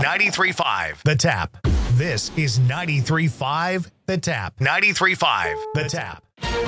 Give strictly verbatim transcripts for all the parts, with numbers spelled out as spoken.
ninety-three point five The Tap. This is ninety-three point five The Tap. ninety-three point five The Tap.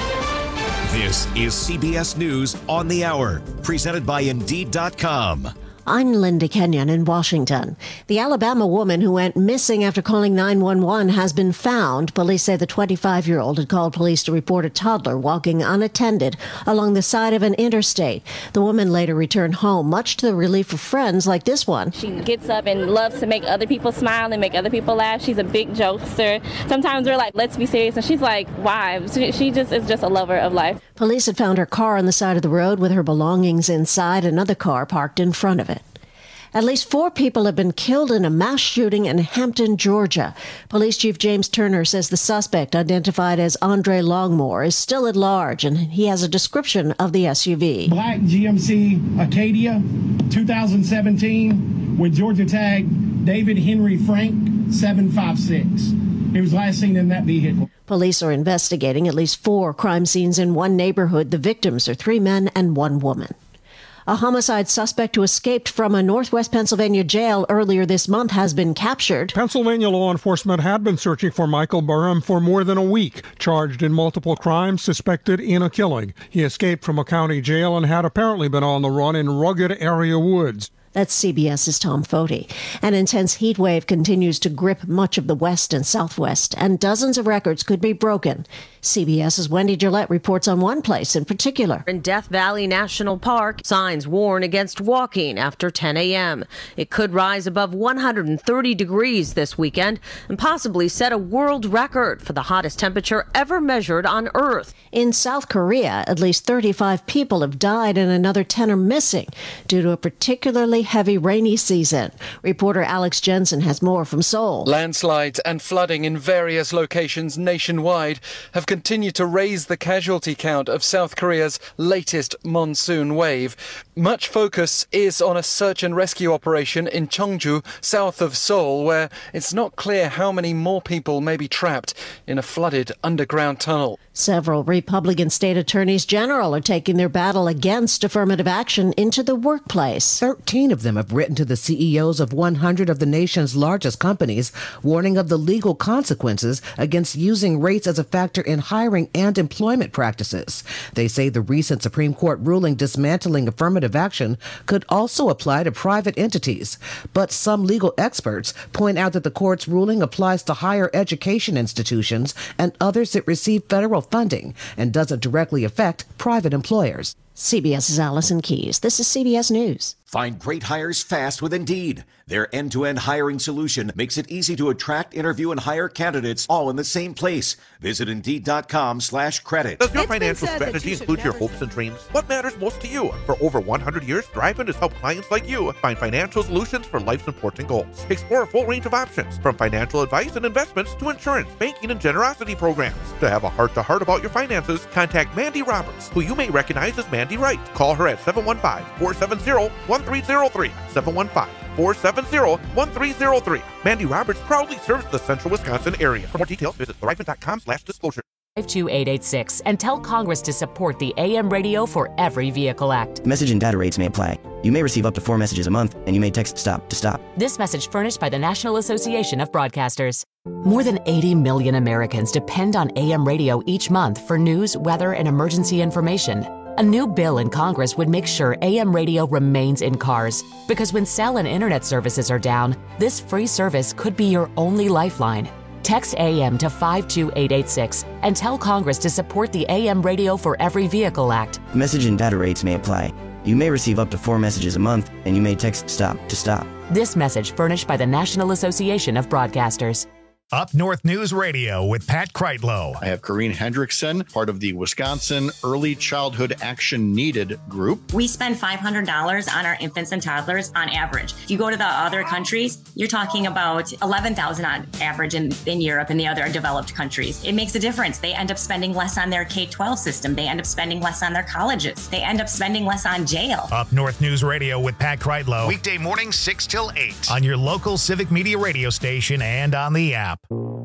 This is C B S News on the Hour, presented by Indeed dot com. I'm Linda Kenyon in Washington. The Alabama woman who went missing after calling nine one one has been found. Police say the twenty-five-year-old had called police to report a toddler walking unattended along the side of an interstate. The woman later returned home, much to the relief of friends like this one. She gets up and loves to make other people smile and make other people laugh. She's a big jokester. Sometimes we're like, let's be serious. And she's like, why? She, she just is just a lover of life. Police had found her car on the side of the road with her belongings inside, another car parked in front of it. At least four people have been killed in a mass shooting in Hampton, Georgia. Police Chief James Turner says the suspect, identified as Andre Longmore, is still at large, and he has a description of the S U V. Black G M C Acadia, two thousand seventeen, with Georgia tag David Henry Frank, seven five six. He was last seen in that vehicle. Police are investigating at least four crime scenes in one neighborhood. The victims are three men and one woman. A homicide suspect who escaped from a Northwest Pennsylvania jail earlier this month has been captured. Pennsylvania law enforcement had been searching for Michael Burham for more than a week, charged in multiple crimes, suspected in a killing. He escaped from a county jail and had apparently been on the run in rugged area woods. That's CBS's Tom Foti. An intense heat wave continues to grip much of the west and southwest, and dozens of records could be broken. CBS's Wendy Gillette reports on one place in particular. In Death Valley National Park, signs warn against walking after ten a.m. It could rise above one hundred thirty degrees this weekend and possibly set a world record for the hottest temperature ever measured on Earth. In South Korea, at least thirty-five people have died and another ten are missing due to a particularly heavy rainy season. Reporter Alex Jensen has more from Seoul. Landslides and flooding in various locations nationwide have continued to raise the casualty count of South Korea's latest monsoon wave. Much focus is on a search and rescue operation in Cheongju, south of Seoul, where it's not clear how many more people may be trapped in a flooded underground tunnel. Several Republican state attorneys general are taking their battle against affirmative action into the workplace. Thirteen of them have written to the C E Os of one hundred of the nation's largest companies, warning of the legal consequences against using race as a factor in hiring and employment practices. They say the recent Supreme Court ruling dismantling affirmative action could also apply to private entities. But some legal experts point out that the court's ruling applies to higher education institutions and others that receive federal funding and doesn't directly affect private employers. CBS's Allison Keyes. This is C B S News. Find great hires fast with Indeed. Their end-to-end hiring solution makes it easy to attract, interview, and hire candidates all in the same place. Visit Indeed.com slash credit. Does your financial strategy include your hopes and dreams? What matters most to you? For over one hundred years, Thriven has helped clients like you find financial solutions for life's important goals. Explore a full range of options, from financial advice and investments to insurance, banking, and generosity programs. To have a heart-to-heart about your finances, contact Mandy Roberts, who you may recognize as Mandy Wright. Call her at seven one five, four seven zero, one three zero three, seven one five, four seven zero, one three zero three. Mandy Roberts proudly serves the central Wisconsin area. For more details, visit thriven.com slash disclosure. five two eight eight six and tell Congress to support the A M Radio for Every Vehicle Act. Message and data rates may apply. You may receive up to four messages a month, and you may text STOP to stop. This message furnished by the National Association of Broadcasters. More than eighty million Americans depend on A M radio each month for news, weather, and emergency information. A new bill in Congress would make sure A M radio remains in cars, because when cell and internet services are down, this free service could be your only lifeline. Text A M to five two eight eight six and tell Congress to support the A M Radio for Every Vehicle Act. Message and data rates may apply. You may receive up to four messages a month, and you may text STOP to stop. This message furnished by the National Association of Broadcasters. Up North News Radio with Pat Kreitlow. I have Corrine Hendrickson, part of the Wisconsin Early Childhood Action Needed group. We spend five hundred dollars on our infants and toddlers on average. If you go to the other countries, you're talking about eleven thousand dollars on average in, in Europe and the other developed countries. It makes a difference. They end up spending less on their K twelve system. They end up spending less on their colleges. They end up spending less on jail. Up North News Radio with Pat Kreitlow. Weekday mornings six till eight on your local Civic Media radio station and on the app.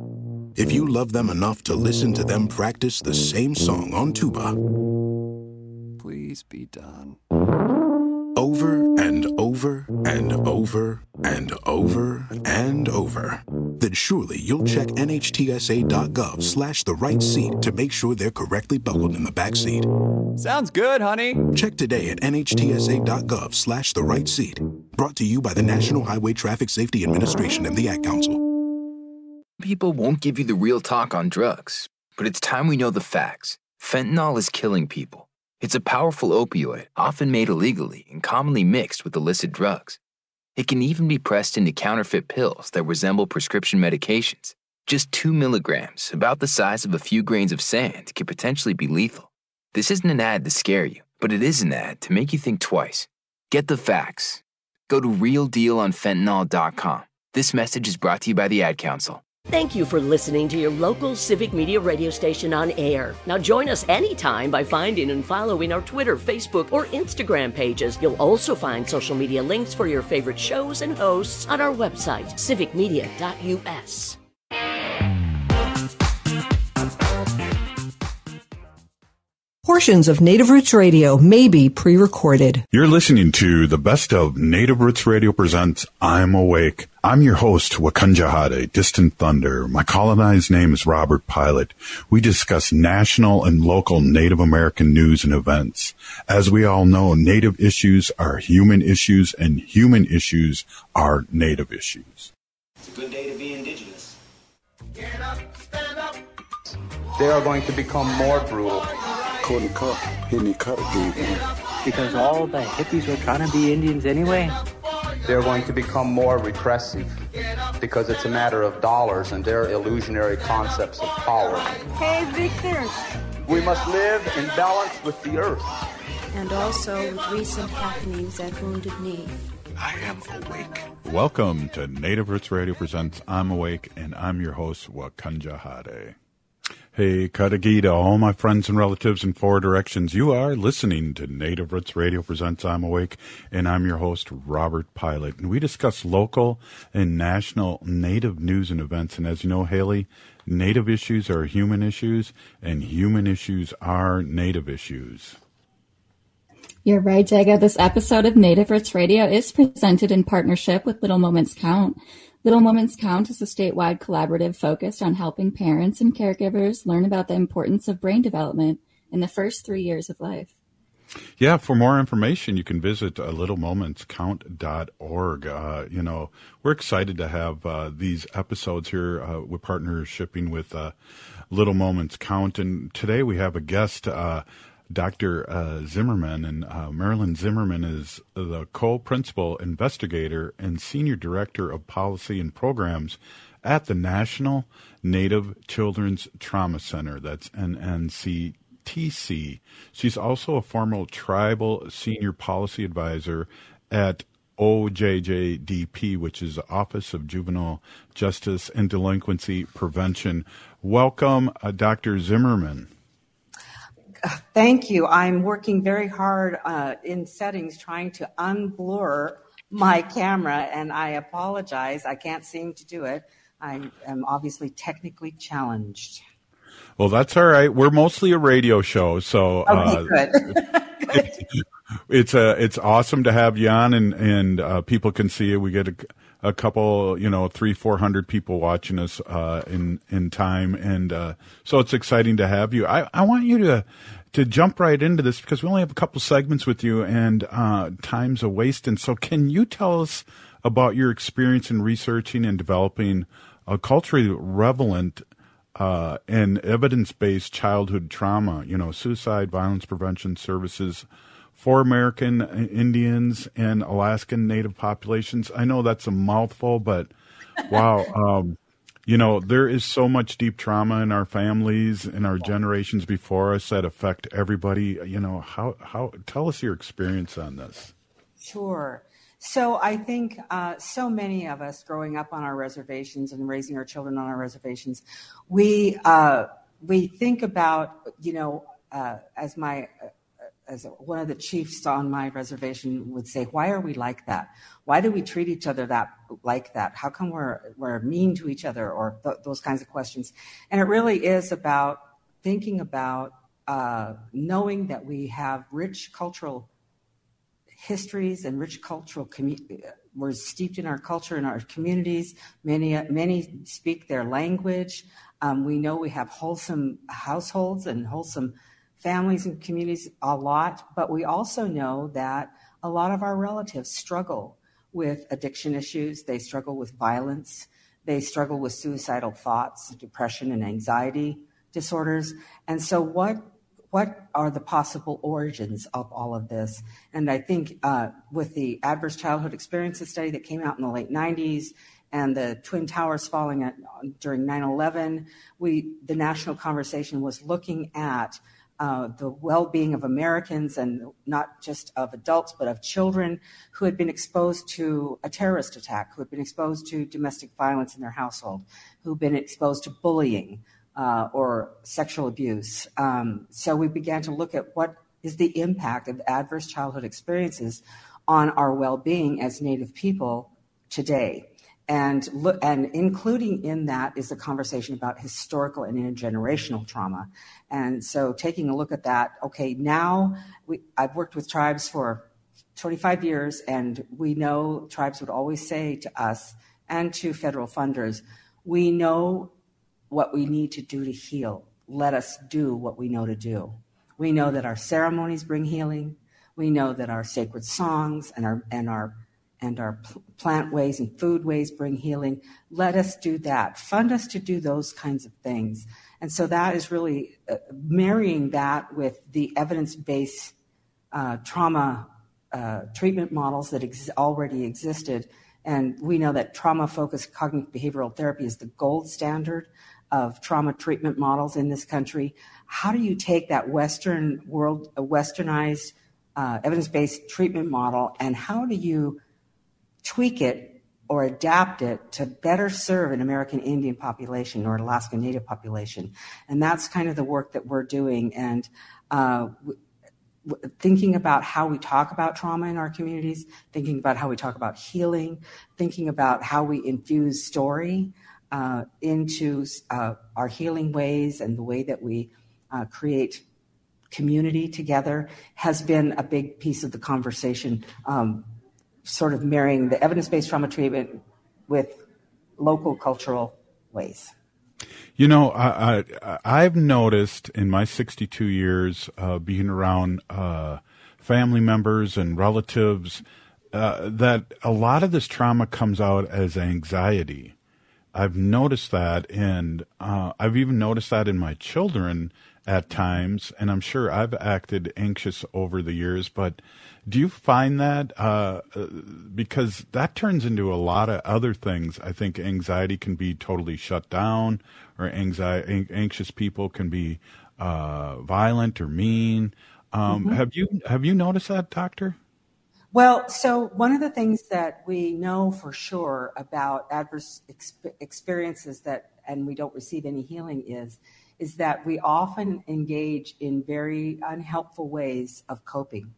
If you love them enough to listen to them practice the same song on tuba, please be done. over and over and over and over and over, then surely you'll check nhtsa.gov slash the right seat to make sure they're correctly buckled in the back seat. Sounds good, honey. Check today at nhtsa.gov slash the right seat. Brought to you by the National Highway Traffic Safety Administration and the Ad Council. People won't give you the real talk on drugs, but it's time we know the facts. Fentanyl is killing people. It's a powerful opioid, often made illegally and commonly mixed with illicit drugs. It can even be pressed into counterfeit pills that resemble prescription medications. Just two milligrams, about the size of a few grains of sand, can potentially be lethal. This isn't an ad to scare you, but it is an ad to make you think twice. Get the facts. Go to real deal on fentanyl dot com. This message is brought to you by the Ad Council. Thank you for listening to your local Civic Media radio station on air. Now join us anytime by finding and following our Twitter, Facebook, or Instagram pages. You'll also find social media links for your favorite shows and hosts on our website, civic media dot u s. Portions of Native Roots Radio may be pre-recorded. You're listening to the best of Native Roots Radio presents I'm Awake. I'm your host, Wakunjahade, Distant Thunder. My colonized name is Robert Pilot. We discuss national and local Native American news and events. As we all know, Native issues are human issues, and human issues are Native issues. It's a good day to be indigenous. Get up, stand up. They are going to become more brutal. Because all the hippies were trying to be Indians anyway. They're going to become more repressive because it's a matter of dollars and their illusionary concepts of power. Hey, Victor. We must live in balance with the earth. And also with recent happenings at Wounded Knee. I am awake. Welcome to Native Roots Radio presents I'm Awake, and I'm your host, Wakunjahade. Hey, Kadagida, all my friends and relatives in four directions. You are listening to Native Roots Radio presents I'm Awake, and I'm your host, Robert Pilot. And we discuss local and national Native news and events. And as you know, Haley, Native issues are human issues, and human issues are Native issues. You're right, Jaga. This episode of Native Roots Radio is presented in partnership with Little Moments Count. Little Moments Count is a statewide collaborative focused on helping parents and caregivers learn about the importance of brain development in the first three years of life. Yeah, for more information, you can visit uh, little moments count dot org. Uh, you know, we're excited to have uh, these episodes here. Uh, we're partnershipping with uh, Little Moments Count, and today we have a guest, uh, Doctor Uh, Zimmerman, and uh, Marilyn Zimmerman is the co-principal investigator and senior director of policy and programs at the National Native Children's Trauma Center. That's N N C T C. She's also a former tribal senior policy advisor at O J J D P, which is the Office of Juvenile Justice and Delinquency Prevention. Welcome, uh, Doctor Zimmerman. Thank you. I'm working very hard uh, in settings trying to unblur my camera, and I apologize. I can't seem to do it. I am obviously technically challenged. Well, that's all right. We're mostly a radio show, so okay, uh, good. it, it's a it's awesome to have you on, and and uh, people can see it. We get a, a couple, you know, three, four hundred people watching us uh, in in time, and uh, so it's exciting to have you. I, I want you to to jump right into this because we only have a couple segments with you, and uh, time's a waste. And so, can you tell us about your experience in researching and developing a culturally relevant uh, and evidence-based childhood trauma, you know, suicide, violence prevention services for American Indians and Alaskan Native populations? I know that's a mouthful, but wow, um, you know, there is so much deep trauma in our families and our generations before us that affect everybody. You know, how, how, tell us your experience on this. Sure. So I think uh, so many of us growing up on our reservations and raising our children on our reservations, we, uh, we think about, you know, uh, as my, uh, as one of the chiefs on my reservation would say, why are we like that? Why do we treat each other that like that? How come we're we're mean to each other, or th- those kinds of questions? And it really is about thinking about uh, knowing that we have rich cultural histories and rich cultural community. We're steeped in our culture and our communities. Many many speak their language. Um, we know we have wholesome households and wholesome families and communities a lot, but we also know that a lot of our relatives struggle with addiction issues. They struggle with violence. They struggle with suicidal thoughts, depression, and anxiety disorders. And so what what are the possible origins of all of this? And I think uh, with the Adverse Childhood Experiences study that came out in the late nineties and the Twin Towers falling at, during nine eleven, we the national conversation was looking at uh, the well-being of Americans, and not just of adults, but of children who had been exposed to a terrorist attack, who had been exposed to domestic violence in their household, who had been exposed to bullying, Uh, or sexual abuse. Um, so we began to look at what is the impact of adverse childhood experiences on our well-being as Native people today. And, look, and including in that is a conversation about historical and intergenerational trauma. And so taking a look at that, okay, now we, I've worked with tribes for twenty-five years, and we know tribes would always say to us and to federal funders, we know what we need to do to heal. Let us do what we know to do. We know that our ceremonies bring healing. We know that our sacred songs and our and our and our plant ways and food ways bring healing. Let us do that. Fund us to do those kinds of things. And so that is really uh, marrying that with the evidence-based uh, trauma uh, treatment models that ex- already existed. And we know that trauma-focused cognitive behavioral therapy is the gold standard of trauma treatment models in this country. How do you take that Western world, a westernized uh, evidence-based treatment model, and how do you tweak it or adapt it to better serve an American Indian population or Alaska Native population? And that's kind of the work that we're doing. And uh, w- w- thinking about how we talk about trauma in our communities, thinking about how we talk about healing, thinking about how we infuse story Uh, into uh, our healing ways and the way that we uh, create community together has been a big piece of the conversation, um, sort of marrying the evidence-based trauma treatment with local cultural ways. You know, I, I, I've noticed in my sixty-two years uh, being around uh, family members and relatives uh, that a lot of this trauma comes out as anxiety. I've noticed that, and uh, I've even noticed that in my children at times, and I'm sure I've acted anxious over the years, but do you find that? Uh, because that turns into a lot of other things. I think anxiety can be totally shut down, or anxiety, anxious people can be uh, violent or mean. Um, mm-hmm. Have you have you noticed that, Doctor? Well, so one of the things that we know for sure about adverse exp- experiences that, and we don't receive any healing is, is that we often engage in very unhelpful ways of coping.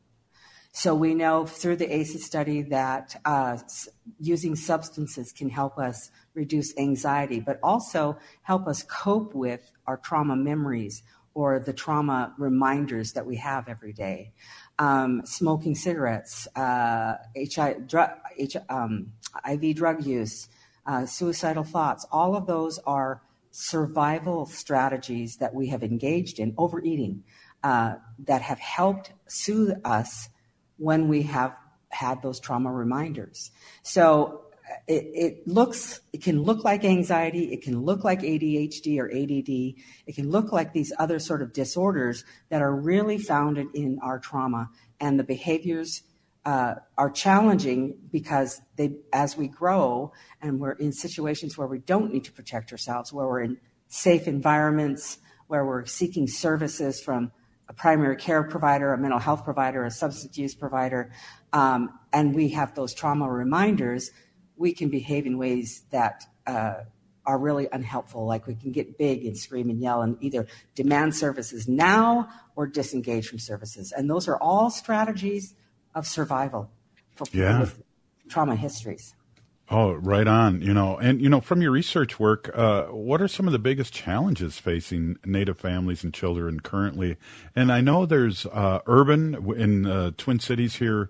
So we know through the A C E study that uh, using substances can help us reduce anxiety, but also help us cope with our trauma memories or the trauma reminders that we have every day. Um, smoking cigarettes, uh, H I, drug, H, um, I V drug use, uh, suicidal thoughts, all of those are survival strategies that we have engaged in, overeating, uh, that have helped soothe us when we have had those trauma reminders. So it, it looks, it can look like anxiety, it can look like A D H D or A D D, it can look like these other sort of disorders that are really founded in our trauma, and the behaviors uh, are challenging because they, as we grow and we're in situations where we don't need to protect ourselves, where we're in safe environments, where we're seeking services from a primary care provider, a mental health provider, a substance use provider, um, and we have those trauma reminders, we can behave in ways that uh, are really unhelpful. Like we can get big and scream and yell and either demand services now or disengage from services. And those are all strategies of survival for people yeah. with trauma histories. Oh, right on. You know, and, you know, from your research work, uh, what are some of the biggest challenges facing Native families and children currently? And I know there's uh, urban in uh, Twin Cities here.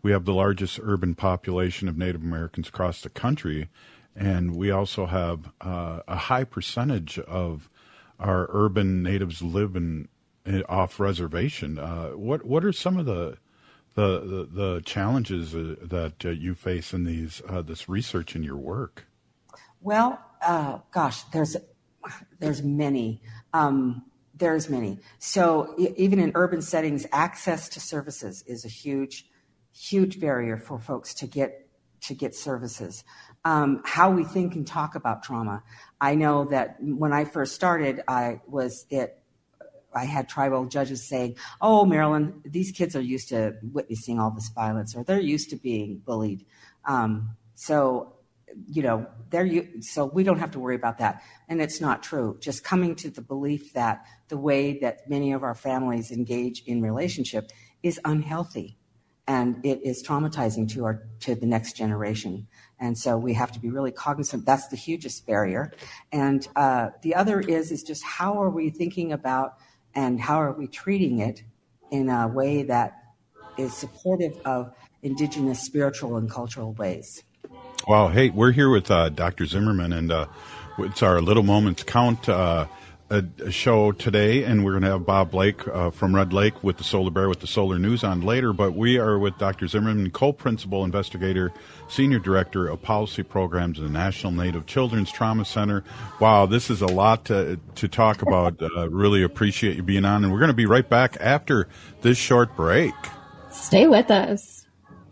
we have the largest urban population of Native Americans across the country, and we also have uh, a high percentage of our urban natives live in, in off reservation. Uh, what what are some of the the the, the challenges uh, that uh, you face in these uh, this research in your work? Well, uh, gosh, there's there's many. Um, there's many. So e- even in urban settings, access to services is a huge, huge barrier for folks to get to get services. Um, how we think and talk about trauma. I know that when I first started, I was it. I had tribal judges saying, "Oh, Marilyn, these kids are used to witnessing all this violence, or they're used to being bullied." Um, so. You know, they're so we don't have to worry about that. And it's not true. Just coming to the belief that the way that many of our families engage in relationship is unhealthy and it is traumatizing to our to the next generation. And so we have to be really cognizant. That's the hugest barrier. And uh, the other is is just how are we thinking about and how are we treating it in a way that is supportive of indigenous spiritual and cultural ways. Wow. Hey, we're here with uh, Doctor Zimmerman, and uh, it's our Little Moments Count uh, a, a show today, and we're going to have Bob Blake uh, from Red Lake with the Solar Bear with the Solar News on later, but we are with Doctor Zimmerman, co-principal investigator, senior director of policy programs at the National Native Children's Trauma Center. Wow, this is a lot to, to talk about. Uh, really appreciate you being on, and we're going to be right back after this short break. Stay with us.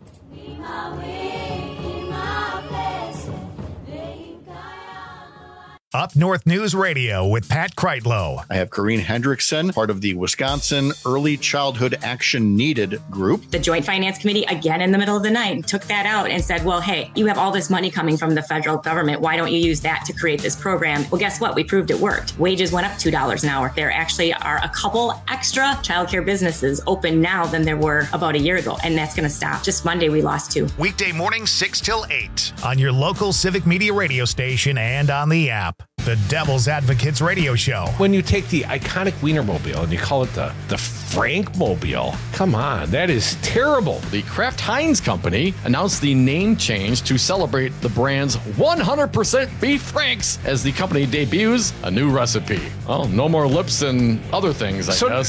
Up North News Radio with Pat Kreitlow. I have Corrine Hendrickson, part of the Wisconsin Early Childhood Action Needed group. The Joint Finance Committee, again in the middle of the night, took that out and said, well, hey, you have all this money coming from the federal government. Why don't you use that to create this program? Well, guess what? We proved it worked. Wages went up two dollars an hour. There actually are a couple extra childcare businesses open now than there were about a year ago, and that's going to stop. Just Monday, we lost two. Weekday mornings, six till eight on your local Civic Media radio station and on the app. The Devil's Advocates Radio Show. When you take the iconic Wienermobile and you call it the, the Frankmobile, come on, that is terrible. The Kraft Heinz Company announced the name change to celebrate the brand's one hundred percent beef Franks as the company debuts a new recipe. Well, no more lips and other things, I so- guess.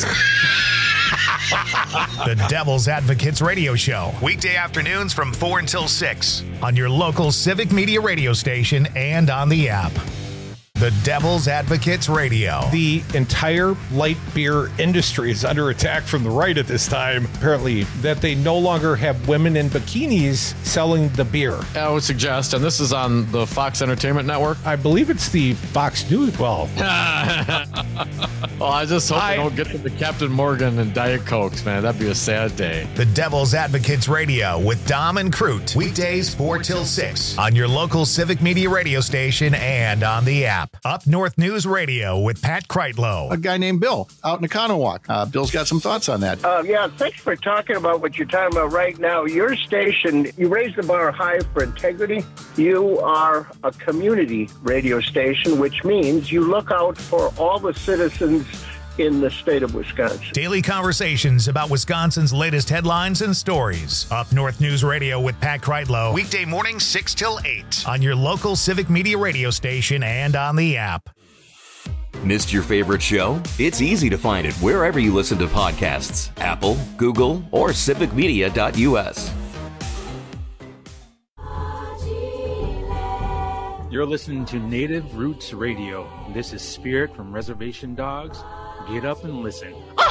The Devil's Advocates Radio Show. Weekday afternoons from four until six on your local Civic Media radio station and on the app. The Devil's Advocates Radio. The entire light beer industry is under attack from the right at this time. Apparently, that they no longer have women in bikinis selling the beer. I would suggest, and this is on the Fox Entertainment Network. I believe it's the Fox News. Well, well, I just hope I, they don't get to the Captain Morgan and Diet Cokes, man. That'd be a sad day. The Devil's Advocates Radio with Dom and Crute. Weekdays four till six on your local Civic Media radio station and on the app. Up North News Radio with Pat Kreitlow. A guy named Bill out in Economowoc. Uh, Bill's got some thoughts on that. Uh, yeah, thanks for talking about what you're talking about right now. Your station, you raise the bar high for integrity. You are a community radio station, which means you look out for all the citizens in the state of Wisconsin. Daily conversations about Wisconsin's latest headlines and stories. Up North News Radio with Pat Kreitlow. Weekday mornings six till eight on your local Civic Media radio station and on the app. Missed your favorite show? It's easy to find it wherever you listen to podcasts. Apple, Google, or civic media dot u s. You're listening to Native Roots Radio. This is Spirit from Reservation Dogs. Get up and listen.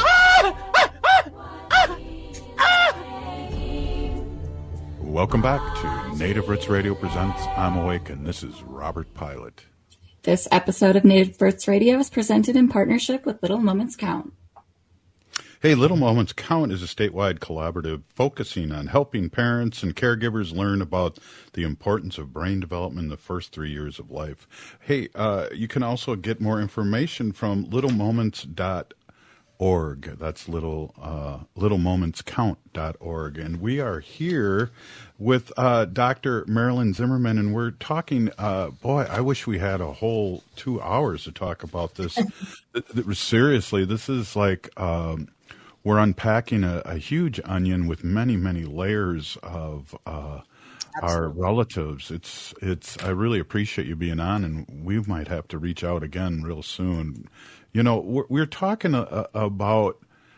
Welcome back to Native Roots Radio presents I'm Awake, and this is Robert Pilot. This episode of Native Roots Radio is presented in partnership with Little Moments Count. Hey, Little Moments Count is a statewide collaborative focusing on helping parents and caregivers learn about the importance of brain development in the first three years of life. Hey, uh, you can also get more information from little moments dot org. That's little uh, little moments count dot org. And we are here with uh, Doctor Marilyn Zimmerman, and we're talking, uh, boy, I wish we had a whole two hours to talk about this. Seriously, this is like... Um, we're unpacking a, a huge onion with many, many layers of uh, our relatives. It's it's. I really appreciate you being on, and we might have to reach out again real soon. You know, we're, we're talking a, a, about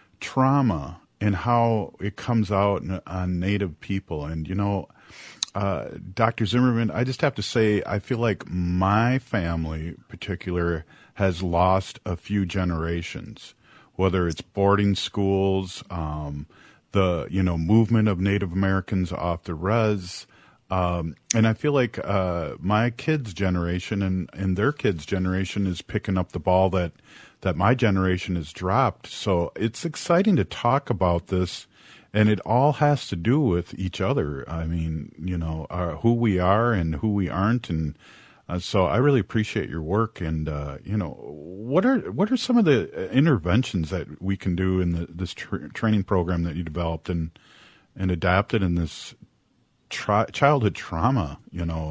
trauma and how it comes out on Native people, and you know. Uh, Doctor Zimmerman, I just have to say, I feel like my family in particular has lost a few generations, whether it's boarding schools, um, the, you know, movement of Native Americans off the res. Um, and I feel like uh, my kids' generation and, and their kids' generation is picking up the ball that, that my generation has dropped. So it's exciting to talk about this. And it all has to do with each other. I mean, you know, our, who we are and who we aren't. And uh, so I really appreciate your work. And, uh, you know, what are what are some of the interventions that we can do in the, this tra- training program that you developed and, and adapted in this tra- childhood trauma, you know?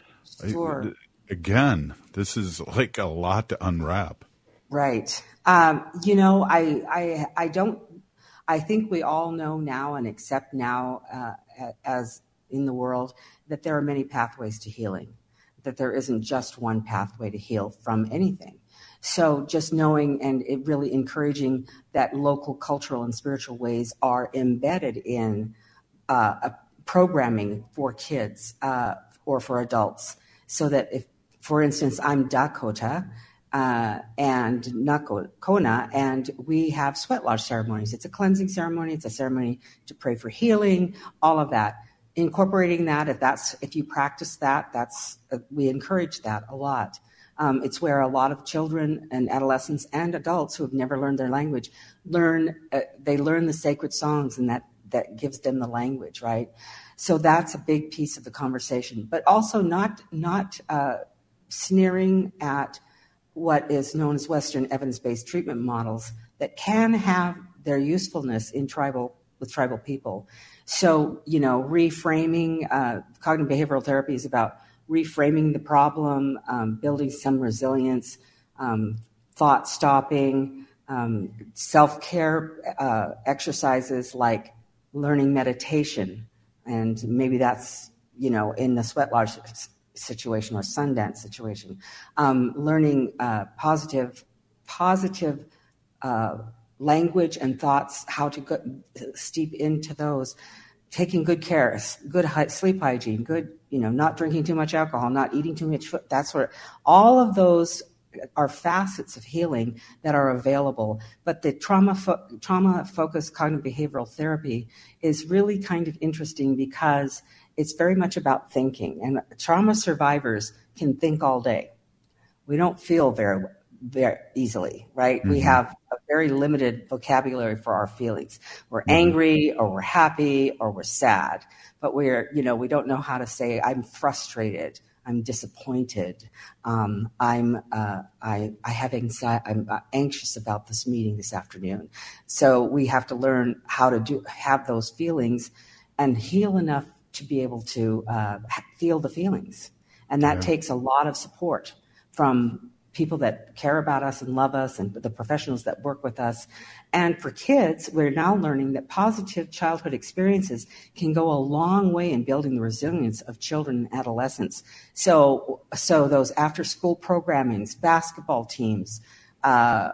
Sure. I, again, this is like a lot to unwrap. Right. Um, you know, I, I, I don't, I think we all know now and accept now, uh, as in the world, that there are many pathways to healing, that there isn't just one pathway to heal from anything. So just knowing and it really encouraging that local cultural and spiritual ways are embedded in uh, a programming for kids uh, or for adults, so that if, for instance, I'm Dakota, Uh, and Nakona, and we have sweat lodge ceremonies. It's a cleansing ceremony. It's a ceremony to pray for healing, all of that. Incorporating that, if that's if you practice that, that's uh, we encourage that a lot. Um, it's where a lot of children and adolescents and adults who have never learned their language learn. Uh, they learn the sacred songs, and that that gives them the language, right? So that's a big piece of the conversation. But also not not uh, sneering at what is known as Western evidence-based treatment models that can have their usefulness in tribal with tribal people. So, you know, reframing uh, cognitive behavioral therapy is about reframing the problem, um, building some resilience, um, thought stopping, um, self-care uh, exercises like learning meditation, and maybe that's, you know, in the sweat lodge situation or Sundance situation, um, learning uh, positive, positive uh, language and thoughts, how to go, steep into those, taking good care, good hi- sleep hygiene, good, you know, not drinking too much alcohol, not eating too much food, that sort of, all of those are facets of healing that are available. But the trauma fo- trauma focused cognitive behavioral therapy is really kind of interesting because it's very much about thinking, and trauma survivors can think all day. We don't feel very, very easily, right? Mm-hmm. We have a very limited vocabulary for our feelings. We're mm-hmm. angry, or we're happy, or we're sad, but we're, you know, we don't know how to say, I'm frustrated, I'm disappointed, um, I'm, uh, I, I have anxiety, I'm anxious about this meeting this afternoon. So we have to learn how to do have those feelings and heal enough to be able to uh, feel the feelings. And that yeah. takes a lot of support from people that care about us and love us and the professionals that work with us. And for kids, we're now learning that positive childhood experiences can go a long way in building the resilience of children and adolescents. So, so those after-school programmings, basketball teams, uh,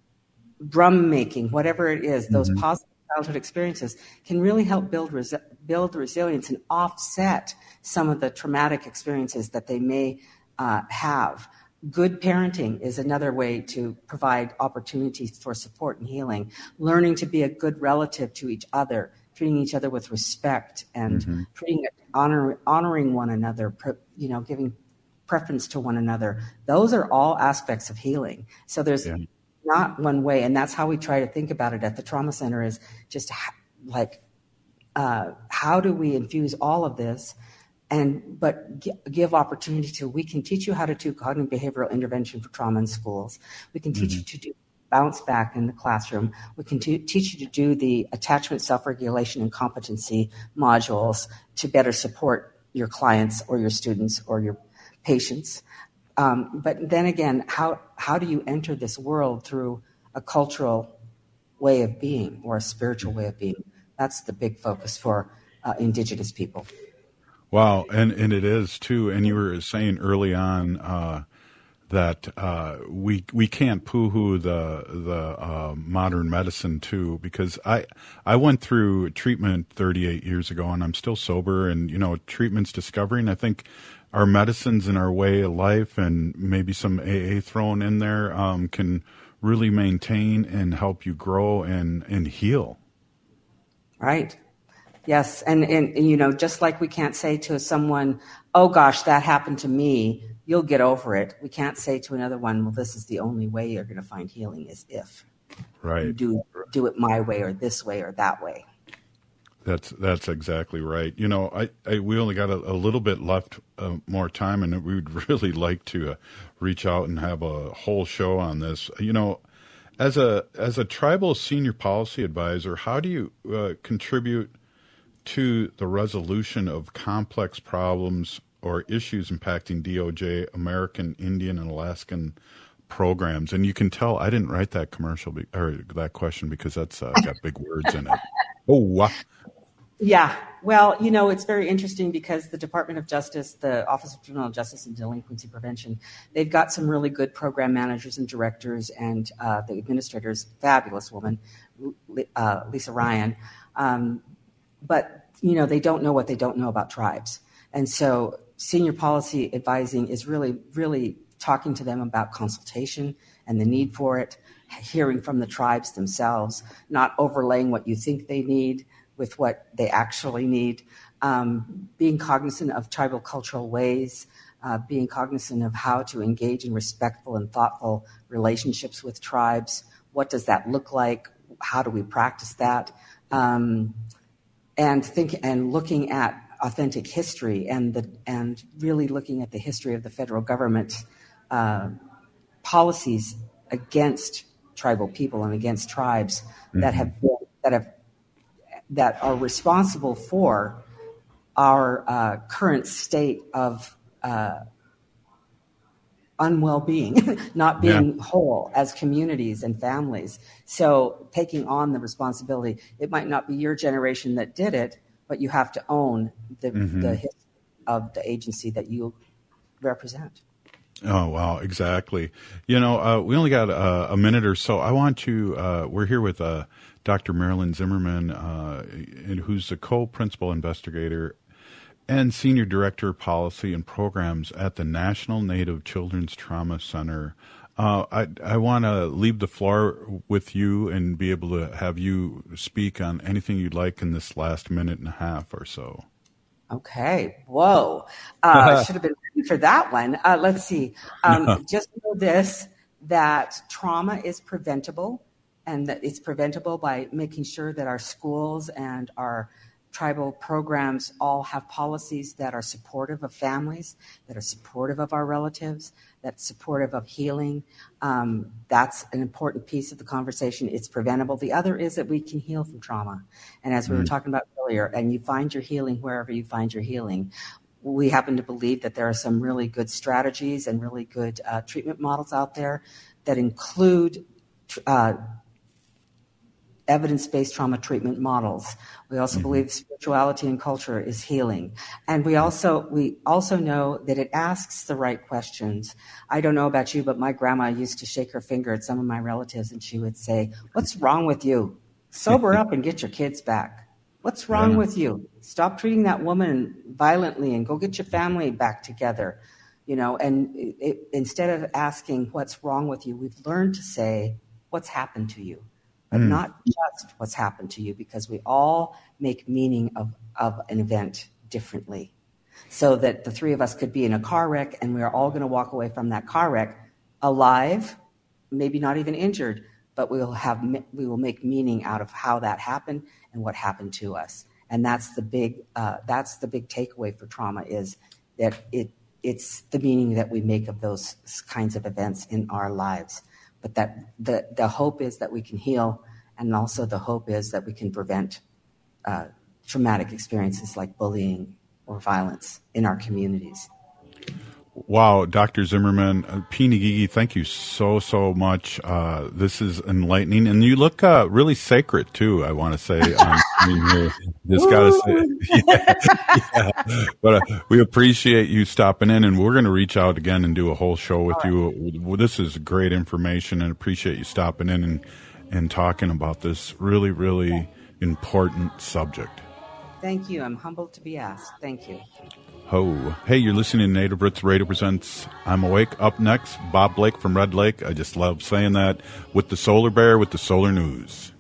drum making, whatever it is, those mm-hmm. positive childhood experiences can really help build resi- build resilience and offset some of the traumatic experiences that they may uh, have. Good parenting is another way to provide opportunities for support and healing. Learning to be a good relative to each other, treating each other with respect, and mm-hmm. treating honor, honoring one another, you know, giving preference to one another. Those are all aspects of healing. So there's yeah. not one way, and that's how we try to think about it at the trauma center, is just ha- like uh, how do we infuse all of this, and but g- give opportunity to, we can teach you how to do cognitive behavioral intervention for trauma in schools. We can teach mm-hmm. you to do bounce back in the classroom. We can t- teach you to do the attachment, self-regulation, and competency modules to better support your clients or your students or your patients. Um, but then again, how how do you enter this world through a cultural way of being or a spiritual way of being. That's the big focus for uh, Indigenous people. Wow, and, and it is too. And you were saying early on uh, that uh, we we can't poo-hoo the the uh, modern medicine too, because I I went through treatment thirty-eight years ago, and I'm still sober. And you know, treatment's discovering. I think our medicines and our way of life, and maybe some A A thrown in there, um, can really maintain and help you grow and and heal. Right. Yes, and, and and you know, just like we can't say to someone, "Oh gosh, that happened to me. You'll get over it." We can't say to another one, "Well, this is the only way you're going to find healing is if right. you do do it my way or this way or that way." That's that's exactly right. You know, I, I we only got a, a little bit left uh, more time, and we would really like to uh, reach out and have a whole show on this. You know, as a as a tribal senior policy advisor, how do you uh, contribute to the resolution of complex problems or issues impacting D O J, American Indian, and Alaskan programs? And you can tell I didn't write that commercial be, or that question because that's uh, got big words in it. Oh, wow. Yeah. Well, you know, it's very interesting because the Department of Justice, the Office of Juvenile Justice and Delinquency Prevention, they've got some really good program managers and directors, and uh, the administrator's fabulous woman, uh, Lisa Ryan. Um, but, you know, they don't know what they don't know about tribes. And so senior policy advising is really, really talking to them about consultation and the need for it, hearing from the tribes themselves, not overlaying what you think they need with what they actually need, um, being cognizant of tribal cultural ways, uh, being cognizant of how to engage in respectful and thoughtful relationships with tribes. What does that look like? How do we practice that? Um, and think and looking at authentic history and the and really looking at the history of the federal government uh, policies against tribal people and against tribes mm-hmm. that have been, that have that are responsible for our uh, current state of uh, unwell-being, not being yeah. whole as communities and families. So taking on the responsibility, it might not be your generation that did it, but you have to own the, mm-hmm. the history of the agency that you represent. Oh, wow, exactly. You know, uh, we only got uh, a minute or so. I want to, uh, we're here with uh, Doctor Marilyn Zimmerman, uh, who's the co-principal investigator and senior director of policy and programs at the National Native Children's Trauma Center. Uh, I, I want to leave the floor with you and be able to have you speak on anything you'd like in this last minute and a half or so. Okay. Whoa. Uh, I should have been ready for that one. Uh, let's see. Um, no. Just know this, that trauma is preventable, and that it's preventable by making sure that our schools and our tribal programs all have policies that are supportive of families, that are supportive of our relatives, that's supportive of healing. Um, that's an important piece of the conversation. It's preventable. The other is that we can heal from trauma. And as we mm-hmm. were talking about earlier, and you find your healing wherever you find your healing. We happen to believe that there are some really good strategies and really good uh, treatment models out there that include uh, evidence-based trauma treatment models. We also mm-hmm. believe spirituality and culture is healing. And we also we also know that it asks the right questions. I don't know about you, but my grandma used to shake her finger at some of my relatives and she would say, "What's wrong with you? Sober up and get your kids back. What's wrong yeah. with you? Stop treating that woman violently and go get your family back together." You know, and it, it, instead of asking what's wrong with you, we've learned to say, what's happened to you? But mm. not just what's happened to you, because we all make meaning of, of an event differently. So that the three of us could be in a car wreck and we're all going to walk away from that car wreck alive, maybe not even injured, but we will have we will make meaning out of how that happened and what happened to us. And that's the big uh, that's the big takeaway for trauma, is that it it's the meaning that we make of those kinds of events in our lives. But that the, the hope is that we can heal, and also the hope is that we can prevent uh, traumatic experiences like bullying or violence in our communities. Wow, Doctor Zimmerman, uh, P. Ngigi, thank you so, so much. Uh, this is enlightening. And you look uh, really sacred, too, I want to say. Um, I mean, you just got to say. Yeah, yeah. But uh, we appreciate you stopping in, and we're going to reach out again and do a whole show with you. This is great information, and appreciate you stopping in and, and talking about this really, really important subject. Thank you. I'm humbled to be asked. Thank you. Ho. Hey, you're listening to Native Roots Radio presents I'm Awake. Up next, Bob Blake from Red Lake. I just love saying that. With the Solar Bear, with the Solar News.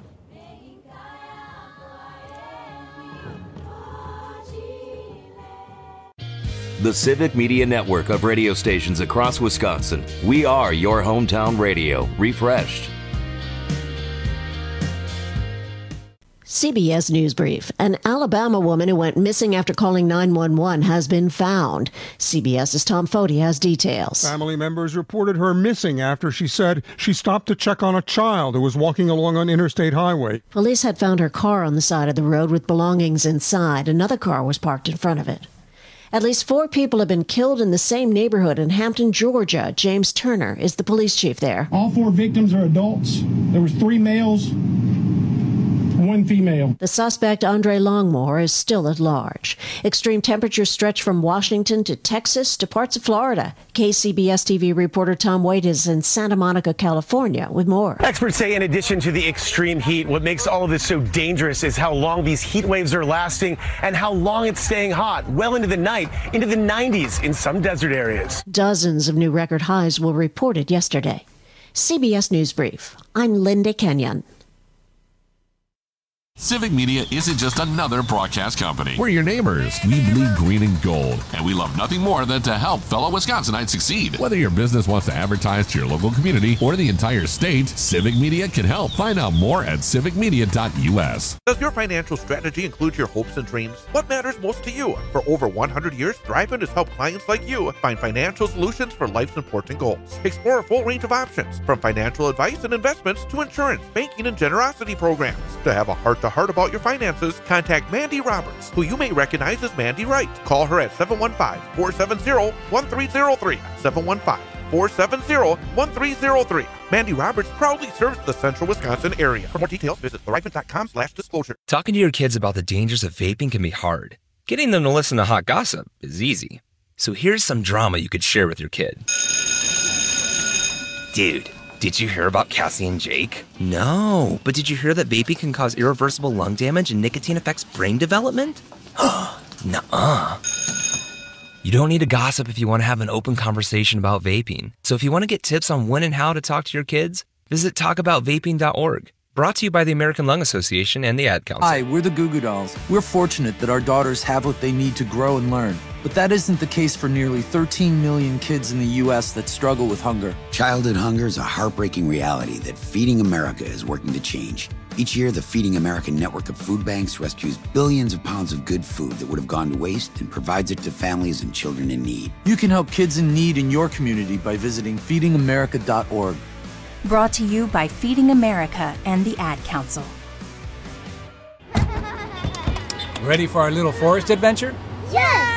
The Civic Media Network of radio stations across Wisconsin. We are your hometown radio, refreshed. C B S News Brief. An Alabama woman who went missing after calling nine one one has been found. CBS's Tom Foti has details. Family members reported her missing after she said she stopped to check on a child who was walking along an interstate highway. Police had found her car on the side of the road with belongings inside. Another car was parked in front of it. At least four people have been killed in the same neighborhood in Hampton, Georgia. James Turner is the police chief there. All four victims are adults. There was three males, one female. The suspect, Andre Longmore, is still at large. Extreme temperatures stretch from Washington to Texas to parts of Florida. K C B S T V reporter Tom Waite is in Santa Monica, California, with more. Experts say in addition to the extreme heat, what makes all of this so dangerous is how long these heat waves are lasting and how long it's staying hot, well into the night, into the nineties in some desert areas. Dozens of new record highs were reported yesterday. C B S News Brief. I'm Linda Kenyon. Civic Media isn't just another broadcast company. We're your neighbors. We bleed green and gold, and we love nothing more than to help fellow Wisconsinites succeed. Whether your business wants to advertise to your local community or the entire state, Civic Media can help. Find out more at civic media dot u s. Does your financial strategy include your hopes and dreams? What matters most to you? For over one hundred years, Thrivent has helped clients like you find financial solutions for life's important goals. Explore a full range of options, from financial advice and investments to insurance, banking, and generosity programs. To have a heart-to-heart about your finances, contact Mandy Roberts, who you may recognize as Mandy Wright. Call her at seven one five, four seven zero, one three zero three, seven one five, four seven zero, one three zero three. Mandy Roberts proudly serves the central Wisconsin area. For more details, visit thrivent dot com slash disclosure. Talking to your kids about the dangers of vaping can be hard. Getting them to listen to hot gossip is easy. So here's some drama you could share with your kid. Dude, did you hear about Cassie and Jake? No, but did you hear that vaping can cause irreversible lung damage and nicotine affects brain development? Nuh-uh. You don't need to gossip if you want to have an open conversation about vaping. So if you want to get tips on when and how to talk to your kids, visit talk about vaping dot org. Brought to you by the American Lung Association and the Ad Council. Hi, we're the Goo Goo Dolls. We're fortunate that our daughters have what they need to grow and learn. But that isn't the case for nearly thirteen million kids in the U S that struggle with hunger. Childhood hunger is a heartbreaking reality that Feeding America is working to change. Each year, the Feeding America network of food banks rescues billions of pounds of good food that would have gone to waste and provides it to families and children in need. You can help kids in need in your community by visiting feeding america dot org. Brought to you by Feeding America and the Ad Council. Ready for our little forest adventure? Yes!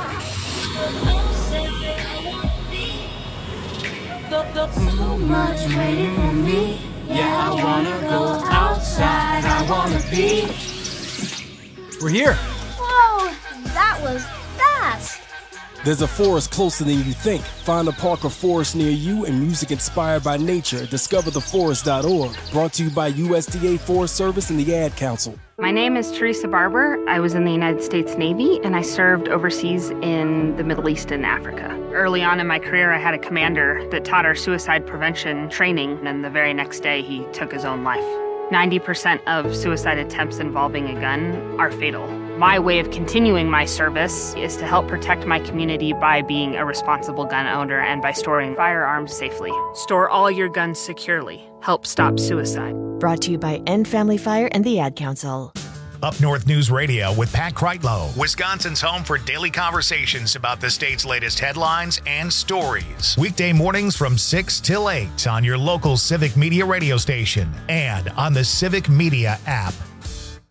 So much waiting for me. Yeah, I wanna go outside. I wanna be. We're here. Whoa, that was fast. There's a forest closer than you think. Find a park or forest near you and music inspired by nature. discover the forest dot org. Brought to you by U S D A Forest Service and the Ad Council. My name is Teresa Barber. I was in the United States Navy and I served overseas in the Middle East and Africa. Early on in my career, I had a commander that taught our suicide prevention training, and the very next day he took his own life. ninety percent of suicide attempts involving a gun are fatal. My way of continuing my service is to help protect my community by being a responsible gun owner and by storing firearms safely. Store all your guns securely. Help stop suicide. Brought to you by End Family Fire and the Ad Council. Up North News Radio with Pat Kreitlow, Wisconsin's home for daily conversations about the state's latest headlines and stories. Weekday mornings from six till eight on your local Civic Media radio station and on the Civic Media app.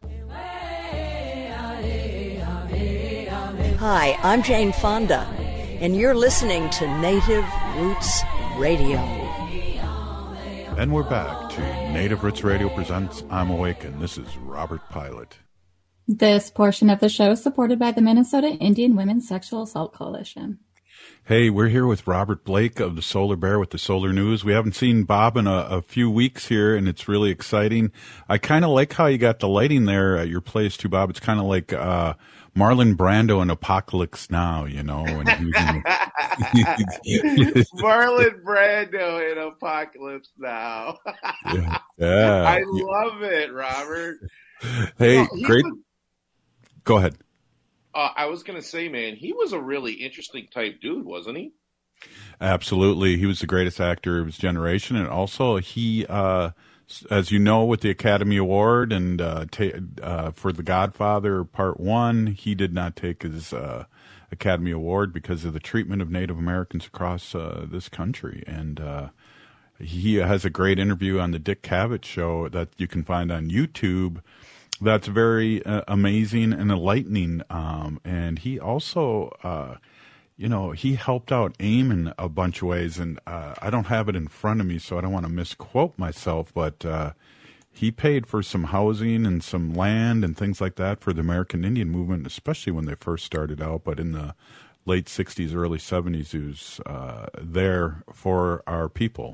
Hi, I'm Jane Fonda. and you're listening to Native Roots Radio. And we're back to Native Roots Radio presents I'm Awakened. This is Robert Pilot. This portion of the show is supported by the Minnesota Indian Women's Sexual Assault Coalition. Hey, we're here with Robert Blake of the Solar Bear with the Solar News. We haven't seen Bob in a, a few weeks here, and it's really exciting. I kind of like how you got the lighting there at your place, too, Bob. It's kind of like uh, Marlon Brando in Apocalypse Now, you know. And Marlon Brando in Apocalypse Now. yeah. yeah. I love it, Robert. Hey, well, great. Was, Go ahead. Uh, I was going to say, man, he was a really interesting type dude, wasn't he? Absolutely. He was the greatest actor of his generation. And also he, uh, as you know, with the Academy Award and uh, ta- uh, for The Godfather Part One, he did not take his uh, Academy Award because of the treatment of Native Americans across uh, this country. And uh, he has a great interview on the Dick Cavett Show that you can find on YouTube. That's very uh, amazing and enlightening. Um, and he also, uh, you know, he helped out AIM in a bunch of ways. And uh, I don't have it in front of me, so I don't want to misquote myself. But uh, he paid for some housing and some land and things like that for the American Indian movement, especially when they first started out. But in the late sixties, early seventies, he was uh, there for our people.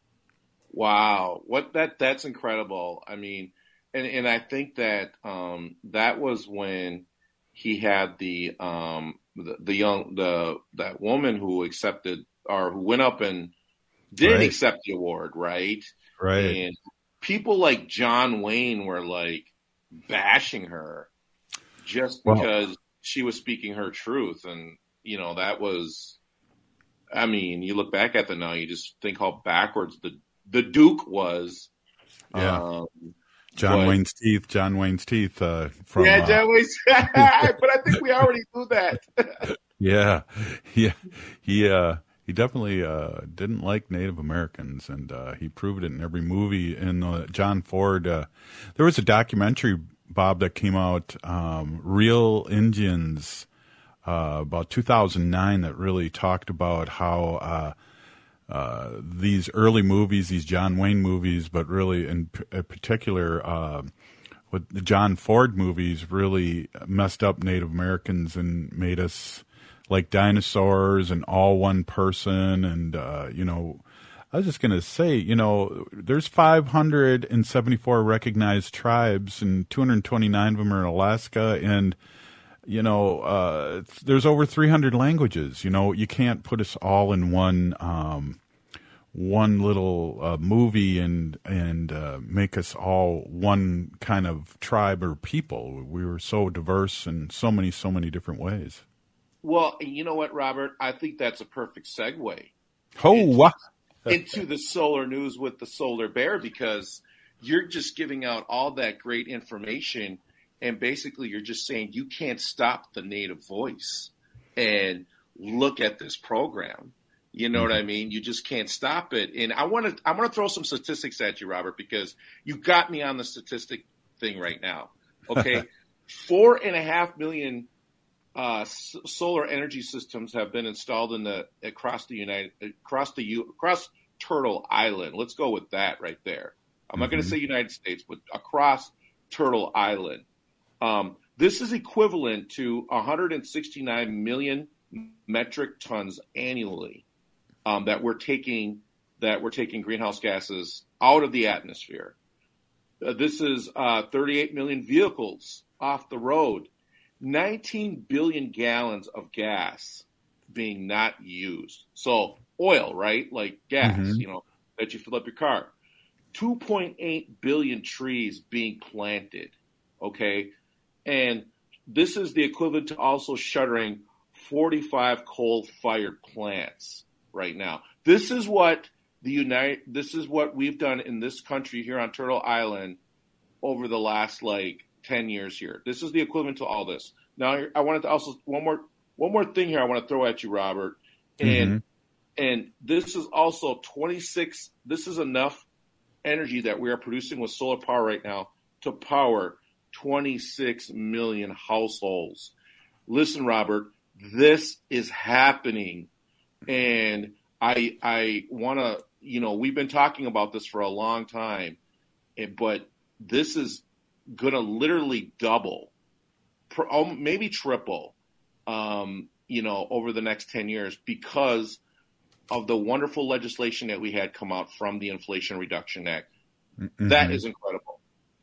Wow. What that that's incredible. I mean, And and I think that um, that was when he had the, um, the the young the that woman who accepted or who went up and did right. accept the award, right? Right. And people like John Wayne were like bashing her just because well, she was speaking her truth, and you know that was. I mean, you look back at that now, you just think how backwards the the Duke was. Yeah. Um, John but, Wayne's teeth, John Wayne's teeth. Uh, from, yeah, John uh, Wayne's. But I think we already knew that. yeah, yeah, he uh, he definitely uh, didn't like Native Americans, and uh, he proved it in every movie. In uh, John Ford, uh, there was a documentary, Bob, that came out, um, Real Indians, uh, about two thousand nine, that really talked about how. Uh, Uh, these early movies, these John Wayne movies, but really in, p- in particular, uh, with the John Ford movies really messed up Native Americans and made us like dinosaurs and all one person. And, uh, you know, I was just going to say, you know, there's five hundred seventy-four recognized tribes and two hundred twenty-nine of them are in Alaska. And, you know, uh, there's over three hundred languages. You know, you can't put us all in one, um, one little uh, movie and and uh, make us all one kind of tribe or people. We were so diverse in so many, so many different ways. Well, you know what, Robert? I think that's a perfect segue. Oh, into, wow. into the Solar News with the Solar Bear, because you're just giving out all that great information. And basically, you're just saying you can't stop the Native voice. And look at this program. You know mm-hmm. what I mean? You just can't stop it. And I want to I want to throw some statistics at you, Robert, because you got me on the statistic thing right now. Okay, four and a half million uh, s- solar energy systems have been installed in the across the United across the U, across Turtle Island. Let's go with that right there. I'm mm-hmm. not going to say United States, but across Turtle Island. Um, this is equivalent to one hundred sixty-nine million metric tons annually um, that we're taking that we're taking greenhouse gases out of the atmosphere. Uh, this is uh, thirty-eight million vehicles off the road, nineteen billion gallons of gas being not used. So oil, right? Like gas, mm-hmm. you know, that you fill up your car. two point eight billion trees being planted, okay? And this is the equivalent to also shuttering forty-five coal-fired plants right now. This is what the United. This is what we've done in this country here on Turtle Island over the last like ten years here. This is the equivalent to all this. Now, I wanted to also one more one more thing here. I want to throw at you, Robert, and mm-hmm. and this is also twenty-six. This is enough energy that we are producing with solar power right now to power twenty-six million households. Listen, Robert, this is happening. And I I want to, you know, we've been talking about this for a long time, but this is going to literally double, maybe triple, um, you know, over the next ten years because of the wonderful legislation that we had come out from the Inflation Reduction Act. Mm-hmm. That is incredible.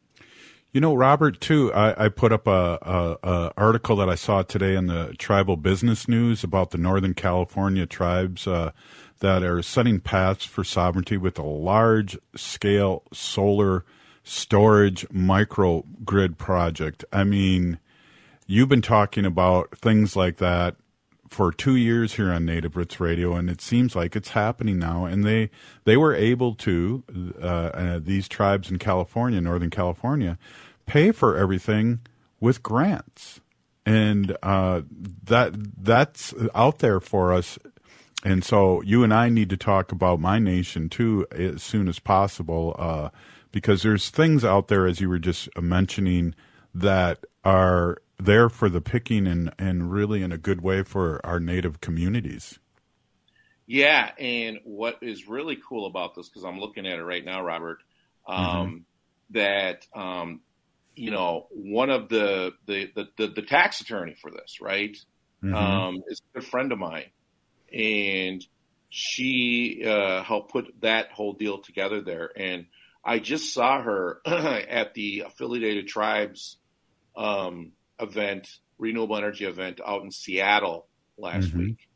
You know, Robert, too, I, I put up a, a, a article that I saw today in the Tribal Business News about the Northern California tribes uh, that are setting paths for sovereignty with a large-scale solar storage microgrid project. I mean, you've been talking about things like that for two years here on Native Roots Radio, and it seems like it's happening now. And they they were able to, uh, uh, these tribes in California, Northern California, pay for everything with grants. And uh, that that's out there for us. And so you and I need to talk about My Nation, too, as soon as possible, uh, because there's things out there, as you were just mentioning, that are there for the picking and, and really in a good way for our Native communities. Yeah, and what is really cool about this, because I'm looking at it right now, Robert, um, mm-hmm. that, um, you know, one of the the, the, the the tax attorney for this, right, mm-hmm. um, is a good friend of mine. And she uh, helped put that whole deal together there. And I just saw her at the Affiliated Tribes um, event, renewable energy event out in Seattle last mm-hmm. week.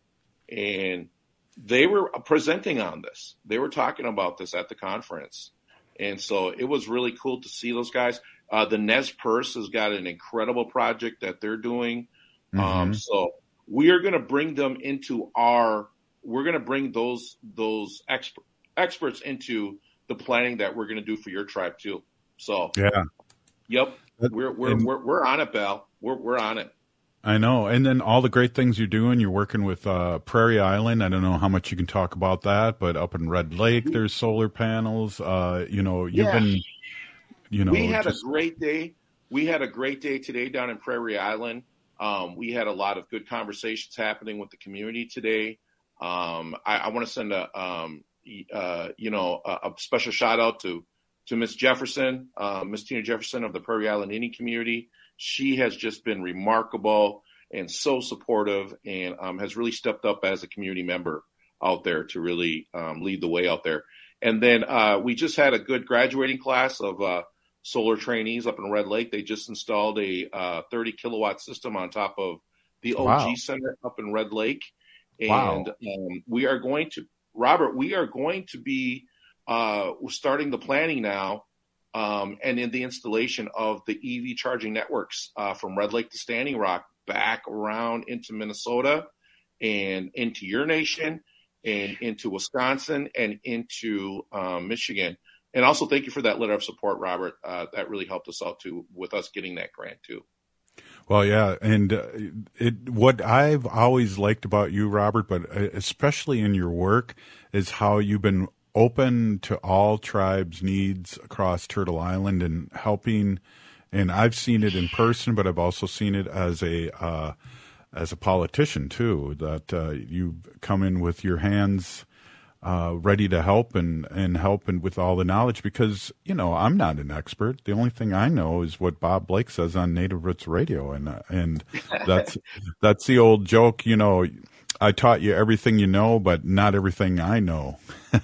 And they were presenting on this. They were talking about this at the conference. And so it was really cool to see those guys. Uh, the Nez Perce has got an incredible project that they're doing. Mm-hmm. Um, so we are going to bring them into our, we're going to bring those, those exp- experts into the planning that we're going to do for your tribe too. So, yeah. Yep. We're, we're, and, we're, we're on it, Bal. We're, we're on it. I know. And then all the great things you're doing, you're working with uh, Prairie Island. I don't know how much you can talk about that, but up in Red Lake, there's solar panels. Uh, you know, you've yeah. been, you know. We had just... a great day. We had a great day today down in Prairie Island. Um, we had a lot of good conversations happening with the community today. Um, I, I want to send a, um, uh, you know, a, a special shout out to, to Miss Jefferson, uh, Miss Tina Jefferson of the Prairie Island Indian community. She has just been remarkable and so supportive, and um, has really stepped up as a community member out there to really um, lead the way out there. And then uh, we just had a good graduating class of uh, solar trainees up in Red Lake. They just installed a uh, thirty kilowatt system on top of the O G wow. Center up in Red Lake. And wow. um, we are going to, Robert, we are going to be uh, starting the planning now um, and in the installation of the E V charging networks uh, from Red Lake to Standing Rock back around into Minnesota and into your nation and into Wisconsin and into um, Michigan. And also thank you for that letter of support, Robert. Uh, that really helped us out too, with us getting that grant too. Well, yeah. And uh, it, what I've always liked about you, Robert, but especially in your work, is how you've been open to all tribes' needs across Turtle Island and helping. And I've seen it in person, but I've also seen it as a, uh, as a politician too, that uh, you come in with your hands Uh, ready to help and, and help and with all the knowledge, because, you know, I'm not an expert. The only thing I know is what Bob Blake says on Native Roots Radio. And, uh, and that's, that's the old joke, you know, I taught you everything you know, but not everything I know.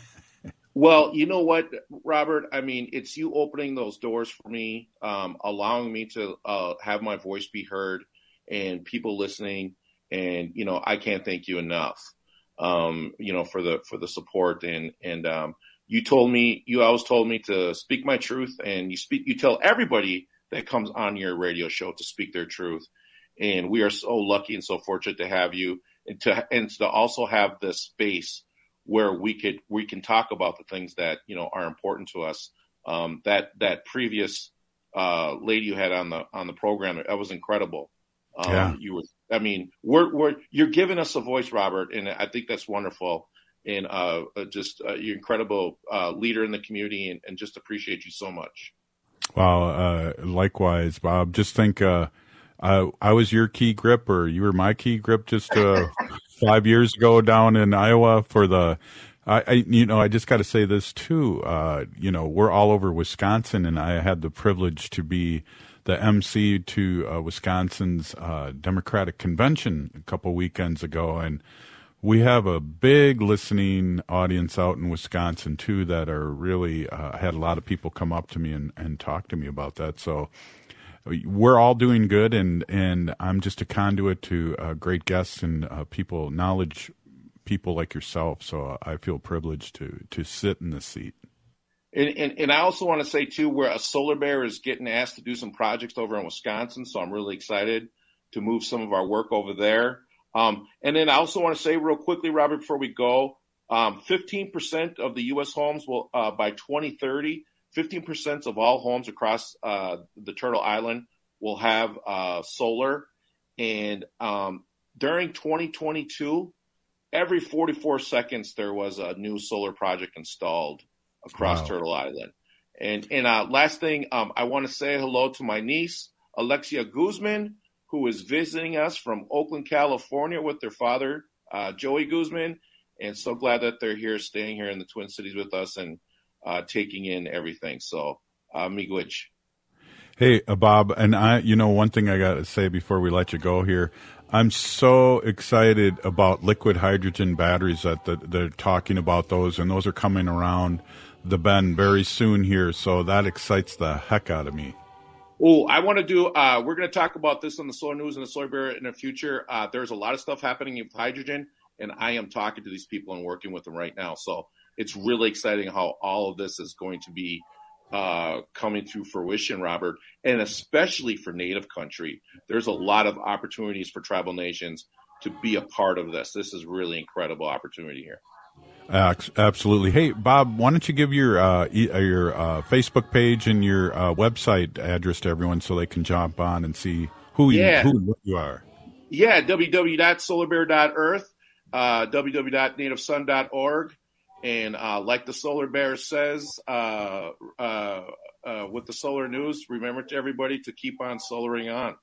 Well, you know what, Robert, I mean, it's you opening those doors for me, um, allowing me to uh, have my voice be heard and people listening. And, you know, I can't thank you enough. Um, you know, for the, for the support. And, and, um, you told me, you always told me to speak my truth, and you speak, you tell everybody that comes on your radio show to speak their truth. And we are so lucky and so fortunate to have you, and to, and to also have this space where we could, we can talk about the things that, you know, are important to us. Um, that, that previous, uh, lady you had on the, on the program, that was incredible. Um, yeah. You were, I mean, we're, we're, you're giving us a voice, Robert, and I think that's wonderful. And uh, just uh, you're an incredible uh, leader in the community, and, and just appreciate you so much. Well, uh, likewise, Bob. Just think, uh, uh, I was your key grip, or you were my key grip just uh, five years ago down in Iowa for the. I, I you know, I just got to say this too. Uh, you know, we're all over Wisconsin, and I had the privilege to be the M C to uh, Wisconsin's uh, Democratic Convention a couple weekends ago, and we have a big listening audience out in Wisconsin too that are really uh, had a lot of people come up to me and, and talk to me about that. So we're all doing good, and, and I'm just a conduit to uh, great guests and uh, people, knowledge people like yourself. So I feel privileged to to sit in this seat. And, and, and I also want to say, too, where a Solar Bear is getting asked to do some projects over in Wisconsin, so I'm really excited to move some of our work over there. Um, and then I also want to say real quickly, Robert, before we go, um, fifteen percent of the U S homes will, uh, by twenty thirty, fifteen percent of all homes across uh, the Turtle Island will have uh, solar. And um, during twenty twenty-two, every forty-four seconds there was a new solar project installed across wow. Turtle Island. And and uh, last thing, um, I want to say hello to my niece, Alexia Guzman, who is visiting us from Oakland, California with their father, uh, Joey Guzman. And so glad that they're here, staying here in the Twin Cities with us and uh, taking in everything. So, uh, miigwech. Hey, uh, Bob, and I, you know, one thing I got to say before we let you go here, I'm so excited about liquid hydrogen batteries that the, they're talking about those, and those are coming around the bend very soon here. So that excites the heck out of me. Oh, I want to do, uh, we're going to talk about this on the Solar News and the Solar Bear in the future. Uh, there's a lot of stuff happening with hydrogen, and I am talking to these people and working with them right now. So it's really exciting how all of this is going to be uh, coming to fruition, Robert, and especially for Native country. There's a lot of opportunities for tribal nations to be a part of this. This is really incredible opportunity here. Uh, absolutely. Hey, Bob, why don't you give your uh, e- your uh, Facebook page and your uh, website address to everyone so they can jump on and see who you, yeah. who and what you are? Yeah, w w w dot solar bear dot earth, uh, w w w dot native sun dot org. And uh, like the Solar Bear says uh, uh, uh, with the Solar News, remember to everybody to keep on solaring on.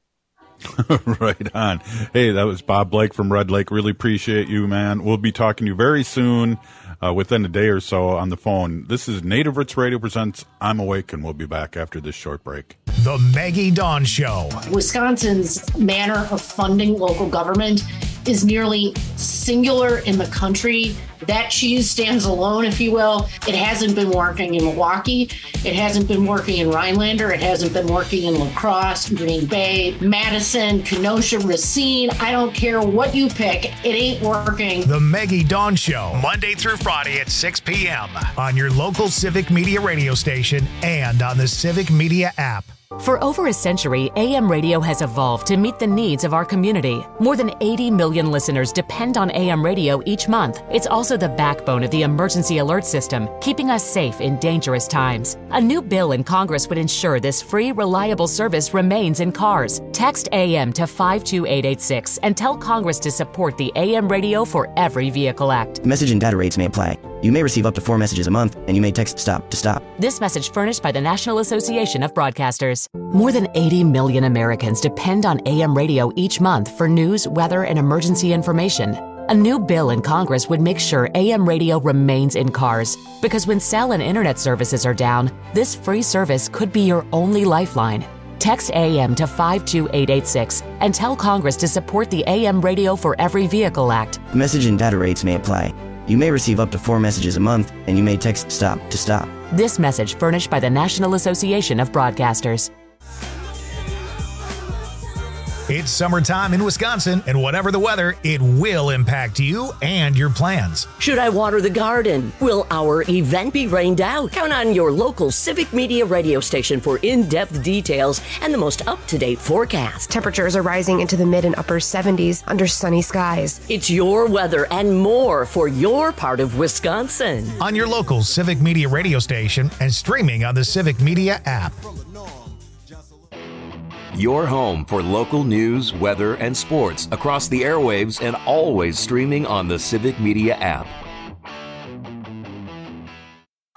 Right on. Hey, that was Bob Blake from Red Lake. Really appreciate you, man. We'll be talking to you very soon, uh, within a day or so on the phone. This is Native Roots Radio presents I'm Awake, and we'll be back after this short break. The Maggie Dawn Show. Wisconsin's manner of funding local government is nearly singular in the country. That cheese stands alone, if you will. It hasn't been working in Milwaukee. It hasn't been working in Rhinelander. It hasn't been working in La Crosse, Green Bay, Madison, Kenosha, Racine. I don't care what you pick. It ain't working. The Maggie Dawn Show, Monday through Friday at six p.m. on your local Civic Media radio station and on the Civic Media app. For over a century, A M radio has evolved to meet the needs of our community. More than eighty million listeners depend on A M radio each month. It's also the backbone of the emergency alert system, keeping us safe in dangerous times. A new bill in Congress would ensure this free, reliable service remains in cars. Text A M to five two eight eight six and tell Congress to support the A M Radio for Every Vehicle Act. Message and data rates may apply. You may receive up to four messages a month, and you may text STOP to STOP. This message furnished by the National Association of Broadcasters. More than eighty million Americans depend on A M radio each month for news, weather, and emergency information. A new bill in Congress would make sure A M radio remains in cars, because when cell and internet services are down, this free service could be your only lifeline. Text A M to five two eight eight six and tell Congress to support the A M Radio for Every Vehicle Act. Message and data rates may apply. You may receive up to four messages a month, and you may text STOP to STOP. This message furnished by the National Association of Broadcasters. It's summertime in Wisconsin, and whatever the weather, it will impact you and your plans. Should I water the garden? Will our event be rained out? Count on your local Civic Media radio station for in-depth details and the most up-to-date forecast. Temperatures are rising into the mid and upper seventies under sunny skies. It's your weather and more for your part of Wisconsin. On your local Civic Media radio station and streaming on the Civic Media app. Your home for local news, weather, and sports across the airwaves and always streaming on the Civic Media app.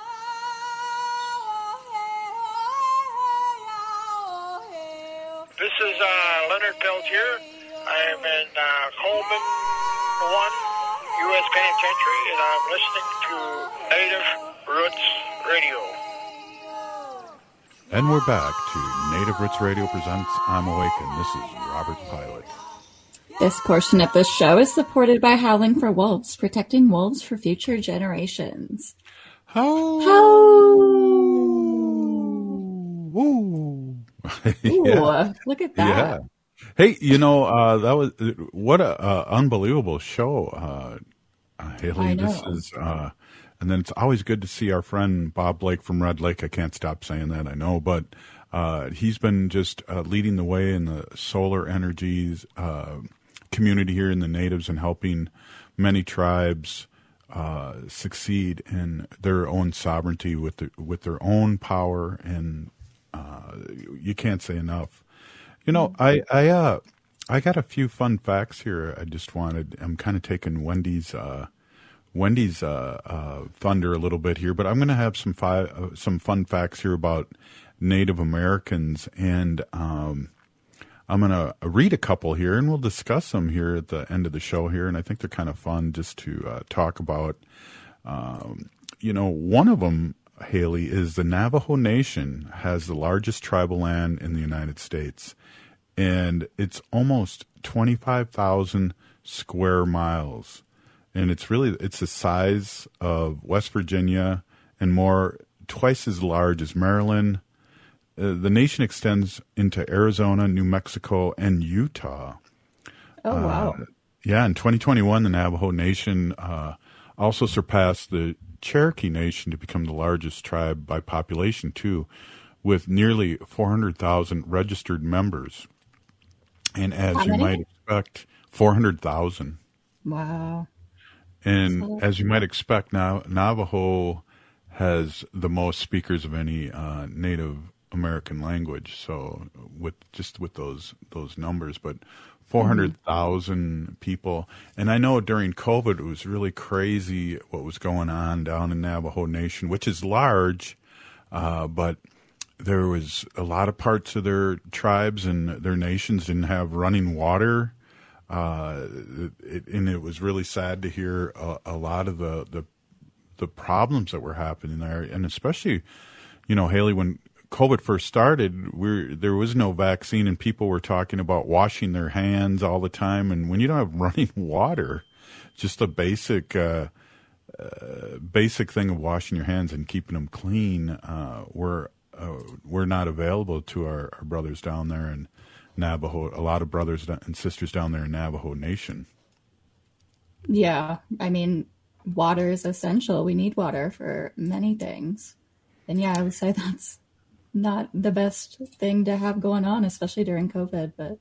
This is uh, Leonard Peltier. I am in uh, Coleman one, U S Penitentiary, and I'm listening to Native Roots Radio. And we're back to Native Roots Radio presents I'm Awakened. This is Robert Pilot. This portion of the show is supported by Howling for Wolves, protecting wolves for future generations. How? Ooh, Yeah. look at that. Yeah. Hey, you know, uh, that was what a uh, unbelievable show, uh, uh, Haley. I know. This is, uh, and then it's always good to see our friend Bob Blake from Red Lake. I can't stop saying that, I know, but uh, he's been just uh, leading the way in the solar energies uh, community here in the natives and helping many tribes uh, succeed in their own sovereignty with the, with their own power, and uh, you can't say enough. You know, I I uh I got a few fun facts here. I just wanted. I'm kind of taking Wendy's uh, Wendy's uh, uh, thunder a little bit here, but I'm going to have some fi- uh, some fun facts here about Native Americans, and um, I'm going to read a couple here, and we'll discuss them here at the end of the show here. And I think they're kind of fun just to uh, talk about. Um, you know, one of them, Haley, is the Navajo Nation has the largest tribal land in the United States. And it's almost twenty-five thousand square miles. And it's really, it's the size of West Virginia and more, twice as large as Maryland. Uh, the nation extends into Arizona, New Mexico, and Utah. Oh, wow. Uh, yeah, in twenty twenty-one, the Navajo Nation uh, also surpassed the Cherokee Nation to become the largest tribe by population, too, with nearly four hundred thousand registered members. And as How you many? might expect, four hundred thousand. Wow. And So- as you might expect, now Navajo has the most speakers of any uh, Native American language. So with just with those those numbers, but four hundred thousand people. And I know during COVID, it was really crazy what was going on down in Navajo Nation, which is large, uh, but there was a lot of parts of their tribes and their nations didn't have running water. Uh, it, and it was really sad to hear a, a lot of the, the, the problems that were happening there. And especially, you know, Haley, when COVID first started, we there was no vaccine and people were talking about washing their hands all the time. And when you don't have running water, just a basic, uh, uh, basic thing of washing your hands and keeping them clean, uh, were, Uh, we're not available to our, our brothers down there in Navajo, a lot of brothers and sisters down there in Navajo Nation. Yeah, I mean, water is essential. We need water for many things. And yeah, I would say that's not the best thing to have going on, especially during COVID. But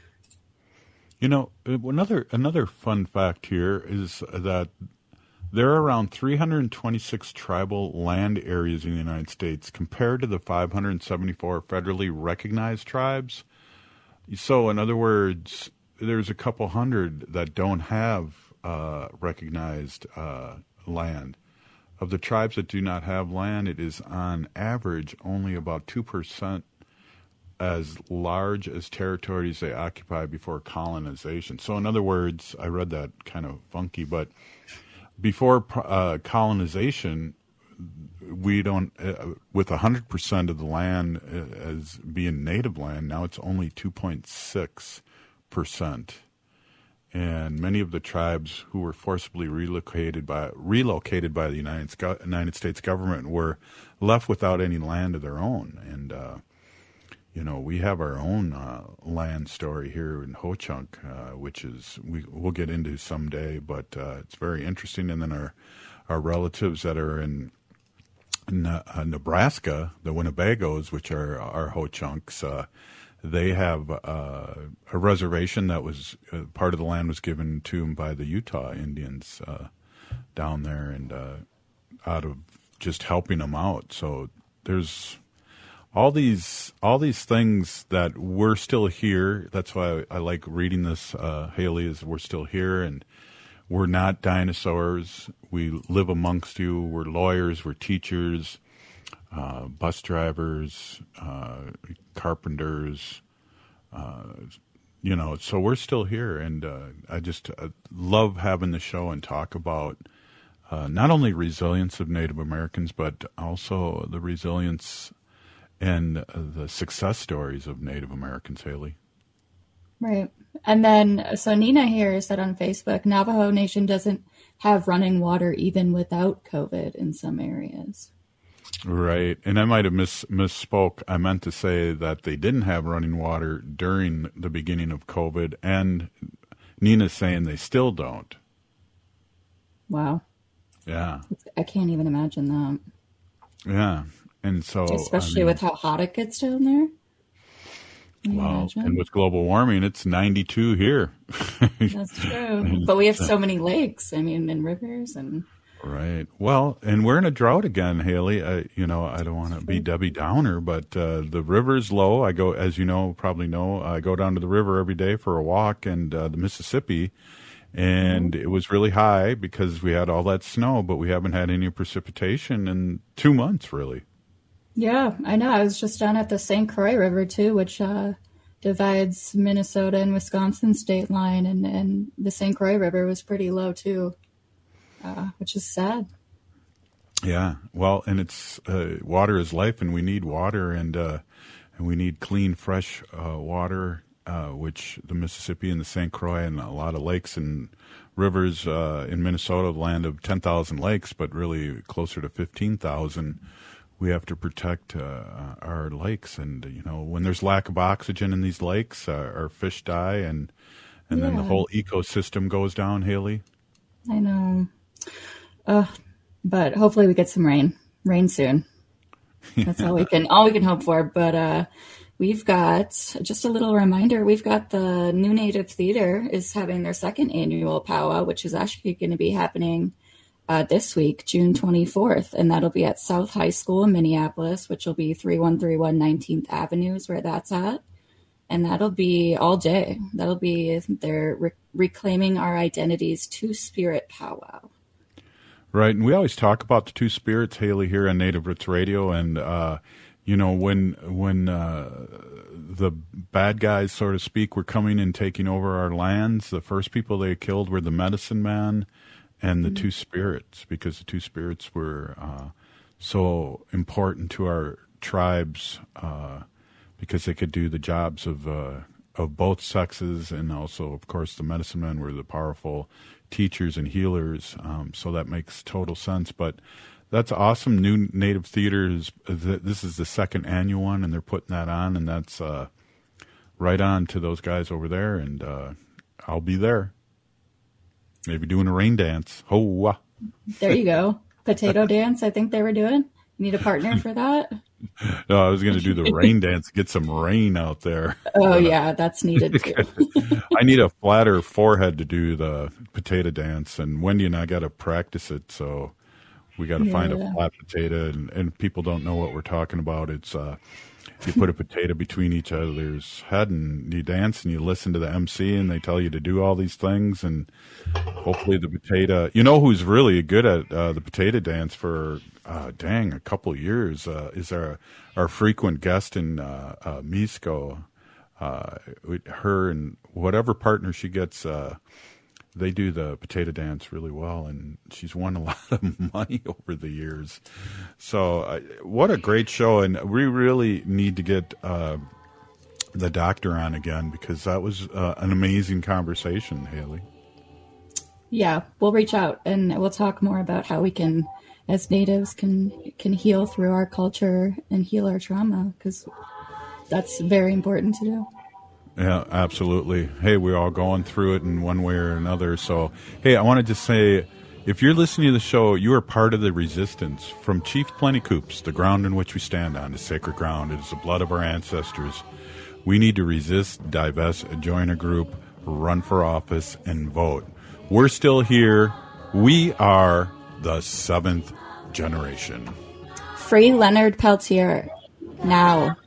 You know, another another fun fact here is that there are around three hundred twenty-six tribal land areas in the United States compared to the five hundred seventy-four federally recognized tribes. So, in other words, there's a couple hundred that don't have uh, recognized uh, land. Of the tribes that do not have land, it is on average only about two percent as large as territories they occupy before colonization. So, in other words, I read that kind of funky, but before uh, colonization, we don't, uh, with one hundred percent of the land as being native land, now it's only two point six percent. And many of the tribes who were forcibly relocated by relocated by the United, United States government were left without any land of their own. And, uh, you know, we have our own uh, land story here in Ho-Chunk, uh, which is we we'll get into someday, but uh, it's very interesting. And then our our relatives that are in, in uh, Nebraska, the Winnebagos, which are our Ho-Chunks, uh, they have uh, a reservation that was uh, part of the land was given to them by the Utah Indians uh, down there, and uh, out of just helping them out. So there's all these all these things that we're still here. That's why I, I like reading this, uh, Haley, is we're still here and we're not dinosaurs. We live amongst you. We're lawyers. We're teachers, uh, bus drivers, uh, carpenters, uh, you know, so we're still here, and uh, I just uh, love having the show and talk about uh, not only resilience of Native Americans, but also the resilience and uh, the success stories of Native Americans, Haley. Right. And then, so Nina here said on Facebook, Navajo Nation doesn't have running water even without COVID in some areas. Right. And I might have miss, misspoke. I meant to say that they didn't have running water during the beginning of COVID, and Nina's saying they still don't. Wow. Yeah. I can't even imagine that. Yeah. And so, especially I mean, with how hot it gets down there. Well, and with global warming, it's ninety-two here. That's true. But we have so many lakes, I mean, and rivers and... Right. Well, and we're in a drought again, Haley. I, you know, I don't want to be Debbie Downer, but uh, the river's low. I go, as you know, probably know, I go down to the river every day for a walk, and uh, the Mississippi, and mm-hmm. it was really high because we had all that snow, but we haven't had any precipitation in two months, really. Yeah, I know. I was just down at the Saint Croix River, too, which uh, divides Minnesota and Wisconsin state line, and, and the Saint Croix River was pretty low, too. Uh, which is sad. Yeah, well, and it's uh, water is life, and we need water, and uh, and we need clean, fresh uh, water, uh, which the Mississippi and the Saint Croix and a lot of lakes and rivers uh, in Minnesota, the land of ten thousand lakes, but really closer to fifteen thousand. We have to protect uh, our lakes, and you know, when there's lack of oxygen in these lakes, uh, our fish die, and and yeah. then the whole ecosystem goes down. Haley, I know. Uh, but hopefully we get some rain, rain soon. That's all we can, all we can hope for. But uh, we've got just a little reminder. We've got the New Native Theater is having their second annual powwow, which is actually going to be happening uh, this week, June twenty-fourth, and that'll be at South High School in Minneapolis, which will be three one three one nineteenth Avenue is where that's at. And that'll be all day. That'll be their re- Reclaiming Our Identities Two-Spirit powwow. Right, and we always talk about the two spirits, Haley, here on Native Roots Radio, and uh, you know, when when uh, the bad guys, so to speak, were coming and taking over our lands, the first people they killed were the medicine man and the mm-hmm. two spirits, because the two spirits were uh, so important to our tribes, uh, because they could do the jobs of uh, of both sexes, and also, of course, the medicine men were the powerful teachers and healers, um, so that makes total sense. But that's awesome. New Native Theater is this is the second annual one, and they're putting that on, and that's uh, right on to those guys over there. And uh, I'll be there, maybe doing a rain dance. Ho! There you go, potato dance. I think they were doing. You need a partner for that. No, I was going to do the rain dance, get some rain out there. Oh, but, yeah, uh, that's needed too. I need a flatter forehead to do the potato dance, and Wendy and I got to practice it, so we got to yeah. find a flat potato, and, and people don't know what we're talking about. It's uh, you put a potato between each other's head, and you dance, and you listen to the M C, and they tell you to do all these things, and hopefully the potato, you know who's really good at uh, the potato dance for Uh, dang, a couple of years, uh, is our, our frequent guest in uh, uh, Misco. Uh, her and whatever partner she gets, uh, they do the potato dance really well, and she's won a lot of money over the years. So uh, what a great show, and we really need to get uh, the doctor on again, because that was uh, an amazing conversation, Haley. Yeah, we'll reach out, and we'll talk more about how we can, as natives, can can heal through our culture and heal our trauma, because that's very important to do. Yeah, absolutely. Hey, we're all going through it in one way or another. So, hey, I want to just say, if you're listening to the show, you are part of the resistance. From Chief Plentycoops, the ground in which we stand on is sacred ground. It is the blood of our ancestors. We need to resist, divest, join a group, run for office, and vote. We're still here. We are the seventh generation. Free Leonard Peltier. Now.